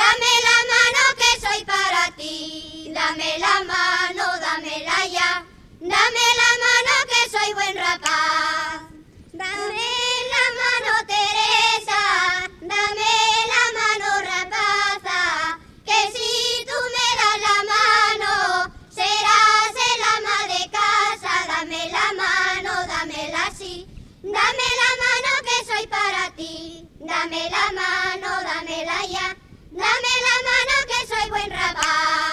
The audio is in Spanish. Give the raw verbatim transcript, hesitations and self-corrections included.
Dame la mano que soy para ti, dame la mano, dámela ya. Dame la mano que soy buen rapaz. Dame la mano Teresa, dame la mano rapaza, que si tú me das la mano, serás el ama de casa. Dame la mano, dámela así, dame la mano que soy para ti, dame la mano, dámela ya. Dame la mano que soy buen rapaz.